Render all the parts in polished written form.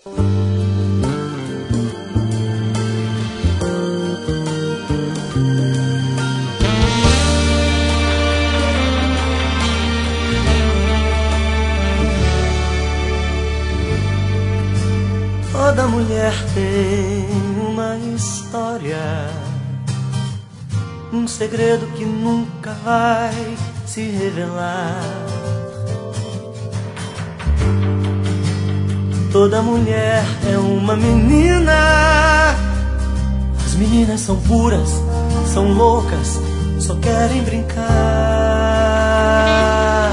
Toda mulher tem uma história, um segredo que nunca vai se revelar. Toda mulher é uma menina. As meninas são puras, são loucas, só querem brincar.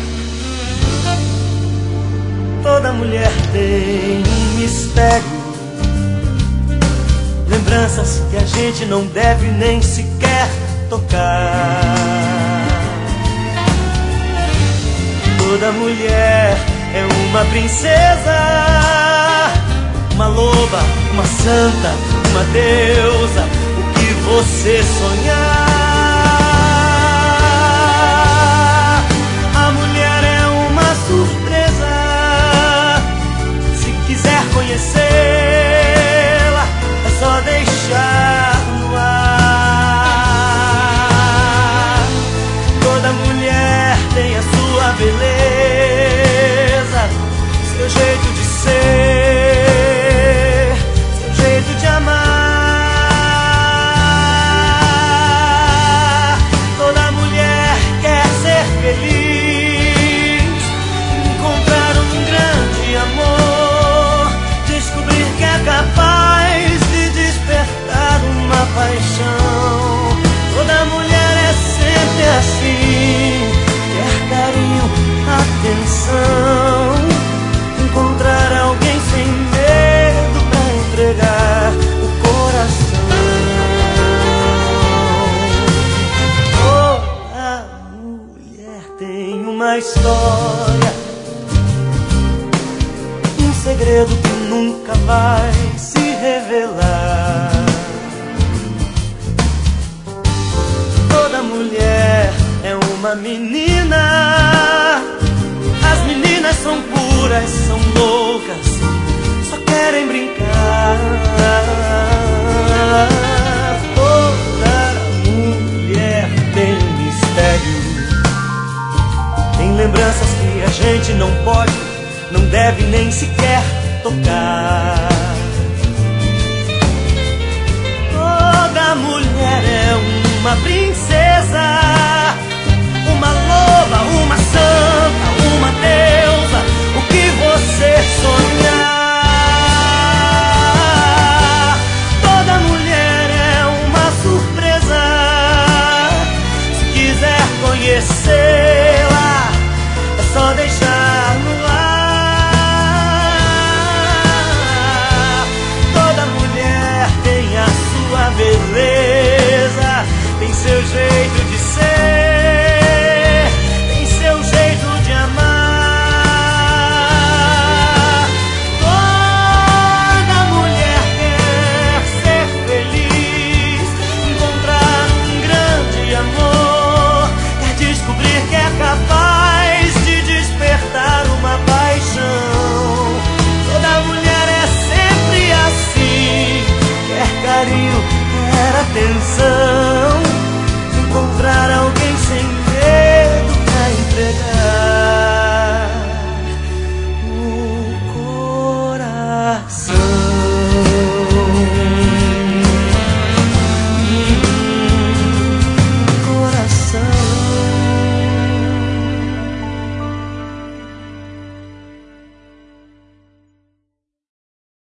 Toda mulher tem um mistério, lembranças que a gente não deve nem sequer tocar. Toda mulher é uma princesa, uma loba, uma santa, uma deusa, o que você sonhar. A mulher é uma surpresa, se quiser conhecê-la, é só deixar no ar. Toda mulher tem a sua beleza, seu jeito de ser, seu jeito de amar. Toda mulher quer ser feliz, encontrar um grande amor, descobrir que é capaz de despertar uma paixão. Toda mulher é sempre assim, quer carinho, atenção, encontrar alguém sem medo pra entregar o coração. Toda mulher tem uma história, um segredo que nunca vai se revelar. Toda mulher é uma menina. As meninas são puras, são loucas, só querem brincar. Toda mulher tem um mistério, tem lembranças que a gente não pode, não deve nem sequer tocar. Toda mulher é uma princesa, uma loba,